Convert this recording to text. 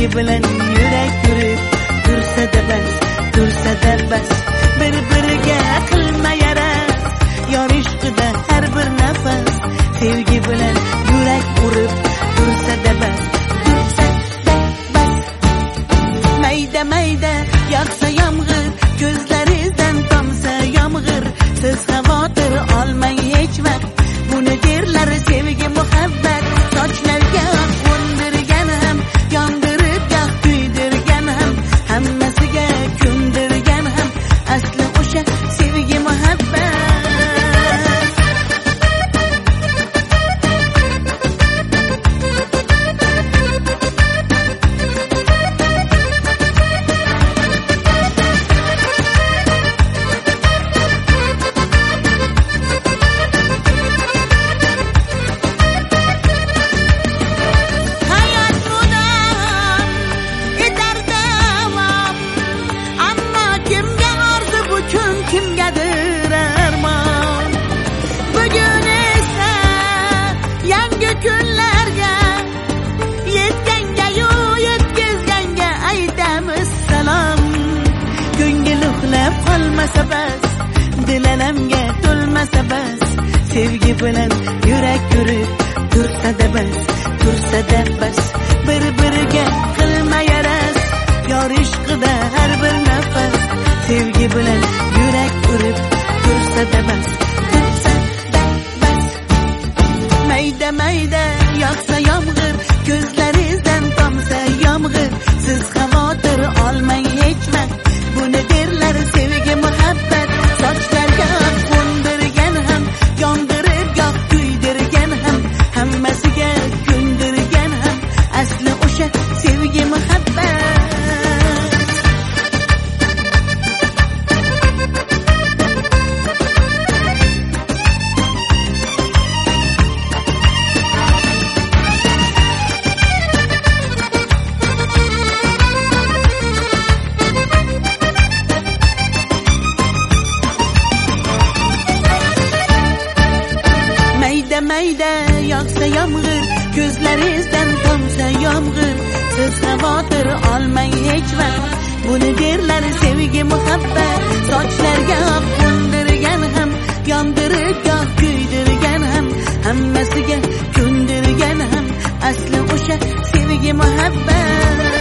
sevgi bilan yurak urib tursa-da bas bir-biriga qilma yaras yor ishqida har bir nafas sevgi bilan yurak urib tursa-da bas mayda yog'sa yomg'ir ko'zlaringizdan tomsa yomg'ir siz xavotir olmang hech vaqt buni derlar sevgi muhabbat sochlarga qo'ndirgan ham yondirib goh kuydirgan ham hammasiga ko'ndirgan ham asli o'sha sevgi muhabbat kimgadir armon bugun esa yangi kunlarga yetganga-yu yetkazganga aytamiz salom ko'ngil uxlab qolmasa bas dil alamga to'lmasa bas sevgi bilan yurak yurib tursa-da bas bir-biriga qilma yaras yor ishqida har bir nafas sevgi bilan yurak urib tursa-da bas mayda yog'sa yomg'ir ko'zlaringizdan tomsa yomg'ir siz xavotir olmang hech vaqt buni derlar sevgi muhabbat sochlarga qo'ndirgan ham yondirib goh kuydirgan ham hammasiga ko'ndirgan ham asli o'sha sevgi muhabbat mayda yog'sa yomg'ir ko'zlaringizdan tomsa yomg'ir siz xavotir olmang hech vaqt buni derlar sevgi muhabbat sochlarga qo'ndirgan ham yondirib goh kuydirgan ham hammasiga ko'ndirgan ham asli o'sha sevgi muhabbat